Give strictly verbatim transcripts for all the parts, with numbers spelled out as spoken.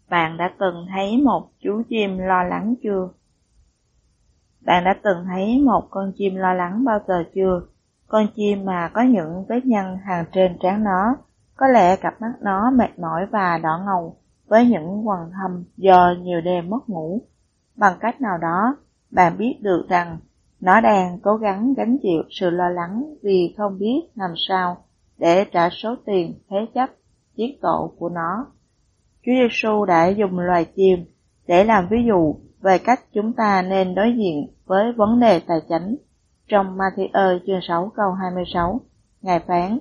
Bạn đã từng thấy một chú chim lo lắng chưa? Bạn đã từng thấy một con chim lo lắng bao giờ chưa? Con chim mà có những vết nhăn hằn trên trán nó, có lẽ cặp mắt nó mệt mỏi và đỏ ngầu, với những quầng thâm do nhiều đêm mất ngủ. Bằng cách nào đó, bạn biết được rằng nó đang cố gắng gánh chịu sự lo lắng vì không biết làm sao để trả số tiền thế chấp chiếc tổ của nó. Chúa Giêsu đã dùng loài chim để làm ví dụ về cách chúng ta nên đối diện với vấn đề tài chính. Trong Ma-thi-ơ chương sáu câu hai mươi sáu, Ngài phán: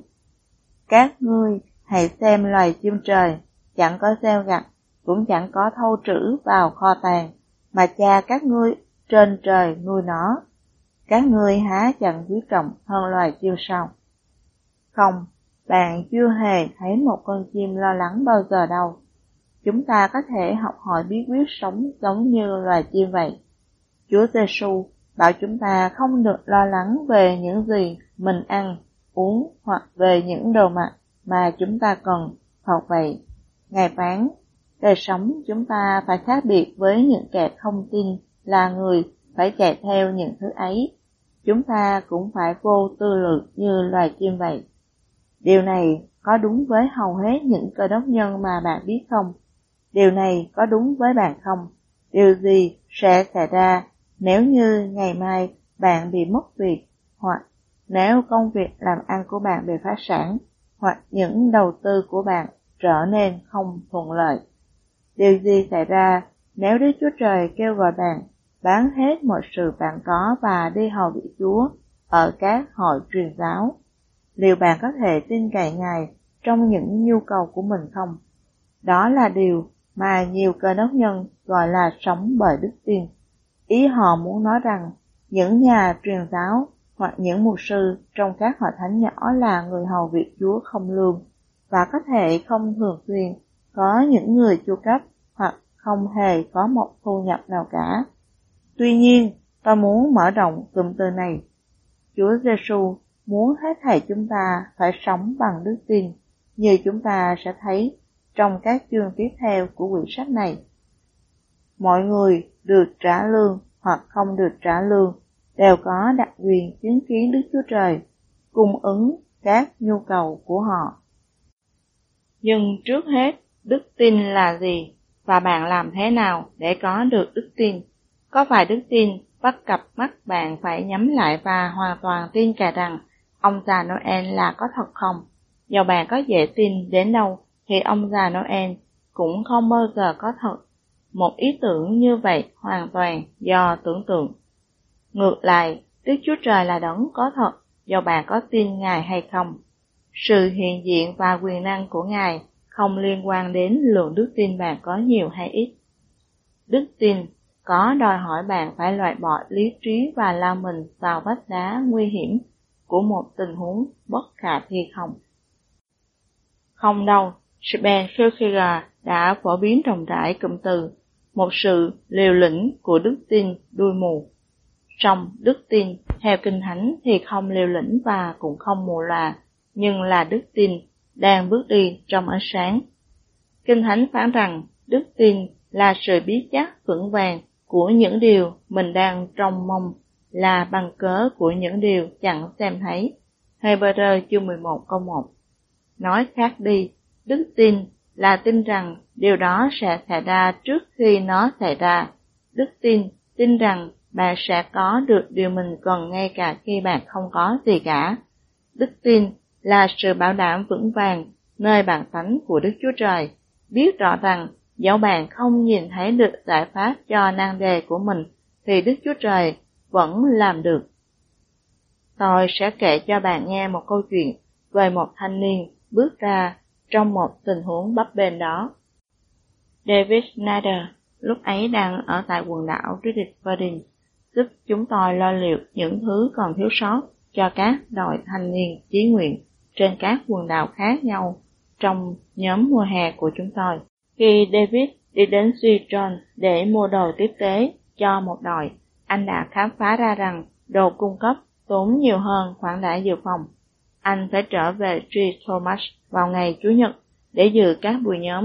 Các ngươi hãy xem loài chim trời, chẳng có gieo gặt, cũng chẳng có thâu trữ vào kho tàng, mà cha các ngươi trên trời nuôi nó. Các ngươi há chẳng quý trọng hơn loài chim sao? Không, bạn chưa hề thấy một con chim lo lắng bao giờ đâu. Chúng ta có thể học hỏi bí quyết sống giống như loài chim vậy. Chúa Giêsu bảo chúng ta không được lo lắng về những gì mình ăn, uống hoặc về những đồ mặc mà chúng ta cần, hoặc vậy. Ngài phán, đời sống chúng ta phải khác biệt với những kẻ không tin là người phải chạy theo những thứ ấy. Chúng ta cũng phải vô tư lự như loài chim vậy. Điều này có đúng với hầu hết những cơ đốc nhân mà bạn biết không? Điều này có đúng với bạn không? Điều gì sẽ xảy ra nếu như ngày mai bạn bị mất việc, hoặc nếu công việc làm ăn của bạn bị phá sản, hoặc những đầu tư của bạn trở nên không thuận lợi? Điều gì xảy ra nếu Đức Chúa Trời kêu gọi bạn bán hết mọi sự bạn có và đi hầu việc Chúa ở các hội truyền giáo? Liệu bạn có thể tin cậy Ngài trong những nhu cầu của mình không? Đó là điều mà nhiều cơ đốc nhân gọi là sống bởi đức tin. Ý họ muốn nói rằng những nhà truyền giáo hoặc những mục sư trong các hội thánh nhỏ là người hầu việc Chúa không lương, và có thể không thường xuyên có những người chu cấp hoặc không hề có một thu nhập nào cả. Tuy nhiên, tôi muốn mở rộng cụm từ này. Chúa Giêsu muốn hết thảy chúng ta phải sống bằng đức tin, như chúng ta sẽ thấy trong các chương tiếp theo của quyển sách này. Mọi người được trả lương hoặc không được trả lương đều có đặc quyền chứng kiến Đức Chúa Trời cung ứng các nhu cầu của họ. Nhưng trước hết, đức tin là gì và bạn làm thế nào để có được đức tin? Có phải đức tin bắt cặp mắt bạn phải nhắm lại và hoàn toàn tin cậy rằng ông già Noel là có thật không? Dầu bạn có dễ tin đến đâu thì ông già Noel cũng không bao giờ có thật. Một ý tưởng như vậy hoàn toàn do tưởng tượng. Ngược lại, Đức Chúa Trời là đấng có thật, dầu bạn có tin Ngài hay không. Sự hiện diện và quyền năng của Ngài không liên quan đến lượng đức tin bạn có nhiều hay ít. Đức tin có đòi hỏi bạn phải loại bỏ lý trí và lao mình vào vách đá nguy hiểm của một tình huống bất khả thi không? Không đâu, Ben Kierkegaard đã phổ biến rộng rãi cụm từ một sự liều lĩnh của đức tin đuôi mù. Song đức tin theo Kinh Thánh thì không liều lĩnh và cũng không mù lòa, nhưng là đức tin đang bước đi trong ánh sáng. Kinh Thánh phán rằng đức tin là sự biết chắc vững vàng của những điều mình đang trông mong, là bằng cớ của những điều chẳng xem thấy. Hebrew chương mười một câu một. Nói khác đi, đức tin là tin rằng điều đó sẽ xảy ra trước khi nó xảy ra. Đức tin, tin rằng bạn sẽ có được điều mình cần ngay cả khi bạn không có gì cả. Đức tin là sự bảo đảm vững vàng nơi bản tánh của Đức Chúa Trời, biết rõ rằng dẫu bạn không nhìn thấy được giải pháp cho nan đề của mình, thì Đức Chúa Trời vẫn làm được. Tôi sẽ kể cho bạn nghe một câu chuyện về một thanh niên bước ra trong một tình huống bấp bênh đó. David Nader lúc ấy đang ở tại quần đảo British Virgin, giúp chúng tôi lo liệu những thứ còn thiếu sót cho các đội thanh niên chí nguyện trên các quần đảo khác nhau trong nhóm mùa hè của chúng tôi. Khi David đi đến Suy John để mua đồ tiếp tế cho một đội, anh đã khám phá ra rằng đồ cung cấp tốn nhiều hơn khoản đã dự phòng. Anh phải trở về Tri Thomas vào ngày Chủ nhật để dự các buổi nhóm.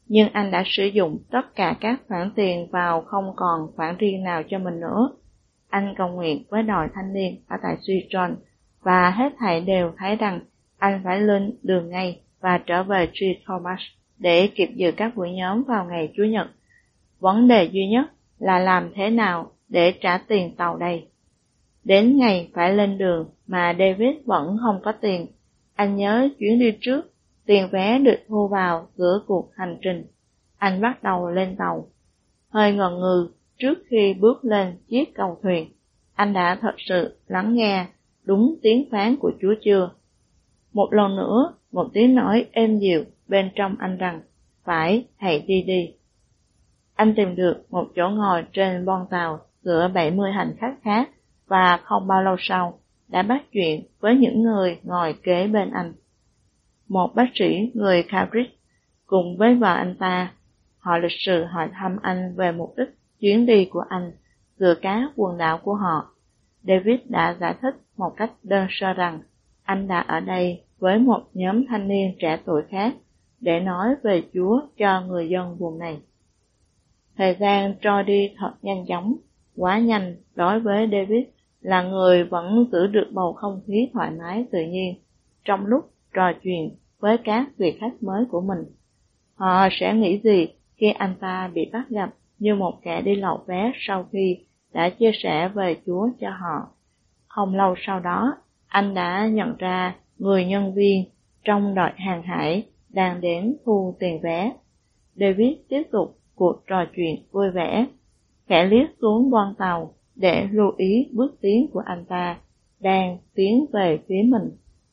nhưng anh đã sử dụng tất cả các khoản tiền vào không còn khoản riêng nào cho mình nữa. Anh cầu nguyện với đội thanh niên ở tại Suy John, và hết thảy đều thấy rằng anh phải lên đường ngay và trở về Tri Thomas để kịp dự các buổi nhóm vào ngày Chủ nhật. Vấn đề duy nhất là làm thế nào để trả tiền tàu đây. Đến ngày phải lên đường mà David vẫn không có tiền. Anh nhớ chuyến đi trước, tiền vé được thu vào giữa cuộc hành trình. Anh bắt đầu lên tàu. Hơi ngần ngừ trước khi bước lên chiếc cầu thuyền, anh đã thật sự lắng nghe đúng tiếng phán của Chúa chưa? Một lần nữa, một tiếng nói êm dịu bên trong anh rằng, phải, hãy đi đi. Anh tìm được một chỗ ngồi trên bon tàu giữa bảy mươi hành khách khác, và không bao lâu sau, đã bắt chuyện với những người ngồi kế bên anh. Một bác sĩ người Cambridge cùng với vợ anh ta, họ lịch sự hỏi thăm anh về mục đích chuyến đi của anh giữa các quần đảo của họ. David đã giải thích một cách đơn sơ rằng anh đã ở đây với một nhóm thanh niên trẻ tuổi khác để nói về Chúa cho người dân vùng này. Thời gian trôi đi thật nhanh chóng, quá nhanh đối với David là người vẫn giữ được bầu không khí thoải mái tự nhiên trong lúc trò chuyện với các vị khách mới của mình. Họ sẽ nghĩ gì khi anh ta bị bắt gặp như một kẻ đi lậu vé sau khi đã chia sẻ về Chúa cho họ. Không lâu sau đó, anh đã nhận ra người nhân viên trong đội hàng hải đang đến thu tiền vé. David tiếp tục cuộc trò chuyện vui vẻ, khẽ liếc xuống bon tàu để lưu ý bước tiến của anh ta đang tiến về phía mình.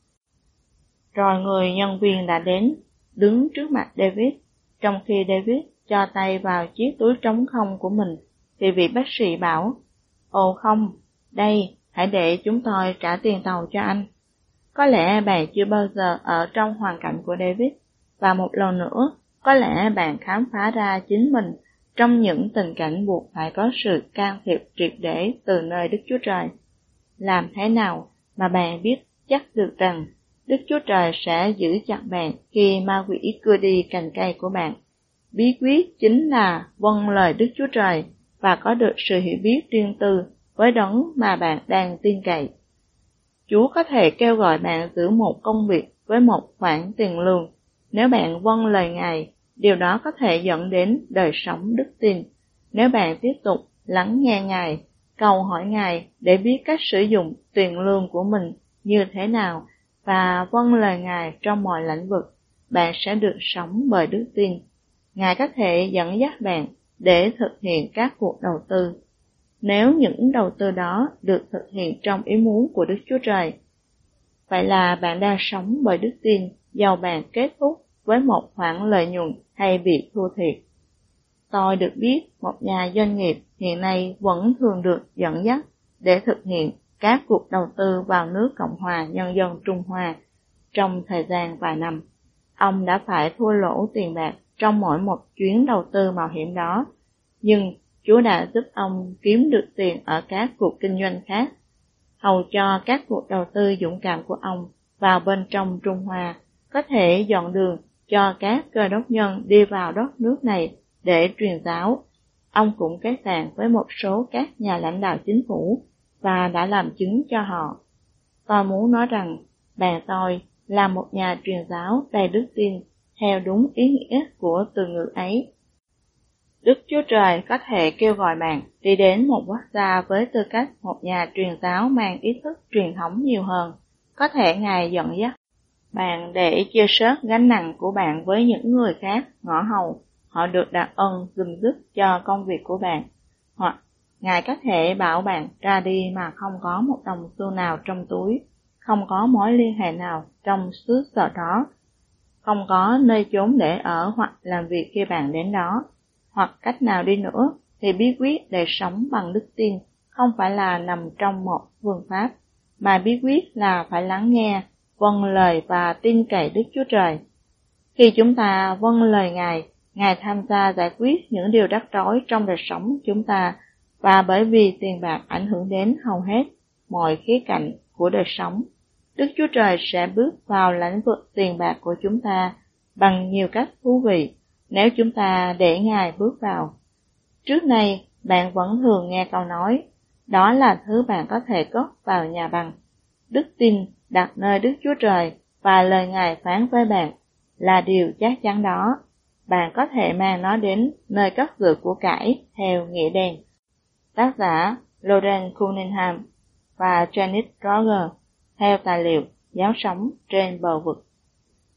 Rồi người nhân viên đã đến, đứng trước mặt David. Trong khi David cho tay vào chiếc túi trống không của mình, thì vị bác sĩ bảo, ồ không, đây, hãy để chúng tôi trả tiền tàu cho anh. Có lẽ bạn chưa bao giờ ở trong hoàn cảnh của David, và một lần nữa, có lẽ bạn khám phá ra chính mình trong những tình cảnh buộc phải có sự can thiệp triệt để từ nơi Đức Chúa Trời. Làm thế nào mà bạn biết chắc được rằng Đức Chúa Trời sẽ giữ chặt bạn khi ma quỷ cưa đi cành cây của bạn? Bí quyết chính là vâng lời Đức Chúa Trời và có được sự hiểu biết riêng tư với đấng mà bạn đang tin cậy. Chúa có thể kêu gọi bạn giữ một công việc với một khoản tiền lương. Nếu bạn vâng lời Ngài, điều đó có thể dẫn đến đời sống đức tin. Nếu bạn tiếp tục lắng nghe Ngài, cầu hỏi Ngài để biết cách sử dụng tiền lương của mình như thế nào và vâng lời Ngài trong mọi lĩnh vực, bạn sẽ được sống bởi đức tin. Ngài có thể dẫn dắt bạn để thực hiện các cuộc đầu tư. Nếu những đầu tư đó được thực hiện trong ý muốn của Đức Chúa Trời, vậy là bạn đang sống bởi đức tin, dầu bạn kết thúc với một khoản lợi nhuận hay bị thua thiệt. Tôi được biết một nhà doanh nghiệp hiện nay vẫn thường được dẫn dắt để thực hiện các cuộc đầu tư vào nước Cộng hòa Nhân dân Trung Hoa trong thời gian vài năm. Ông đã phải thua lỗ tiền bạc trong mỗi một chuyến đầu tư mạo hiểm đó, nhưng Chúa đã giúp ông kiếm được tiền ở các cuộc kinh doanh khác, hầu cho các cuộc đầu tư dũng cảm của ông vào bên trong Trung Hoa có thể dọn đường cho các cơ đốc nhân đi vào đất nước này để truyền giáo. Ông cũng kết bạn với một số các nhà lãnh đạo chính phủ và đã làm chứng cho họ. Tôi muốn nói rằng bạn tôi là một nhà truyền giáo đầy đức tin theo đúng ý nghĩa của từ ngữ ấy. Đức Chúa Trời có thể kêu gọi bạn đi đến một quốc gia với tư cách một nhà truyền giáo mang ý thức truyền thống nhiều hơn. Có thể Ngài dẫn dắt bạn để chia sớt gánh nặng của bạn với những người khác ngõ hầu, họ được đặc ân giùm giúp cho công việc của bạn. Hoặc Ngài có thể bảo bạn ra đi mà không có một đồng xu nào trong túi, không có mối liên hệ nào trong xứ sở đó, không có nơi chốn để ở hoặc làm việc khi bạn đến đó. Hoặc cách nào đi nữa thì bí quyết để sống bằng đức tin không phải là nằm trong một phương pháp, mà bí quyết là phải lắng nghe, vâng lời và tin cậy Đức Chúa Trời. Khi chúng ta vâng lời Ngài, Ngài tham gia giải quyết những điều rắc rối trong đời sống chúng ta, và bởi vì tiền bạc ảnh hưởng đến hầu hết mọi khía cạnh của đời sống, Đức Chúa Trời sẽ bước vào lĩnh vực tiền bạc của chúng ta bằng nhiều cách thú vị, Nếu chúng ta để Ngài bước vào, trước nay bạn vẫn thường nghe câu nói, đó là thứ bạn có thể cất vào nhà bằng. Đức tin đặt nơi Đức Chúa Trời và lời Ngài phán với bạn là điều chắc chắn đó. Bạn có thể mang nó đến nơi cất giữ của cải theo nghĩa đen. Tác giả Loren Cunningham và Janet Roger theo tài liệu Giáo sống trên bờ vực.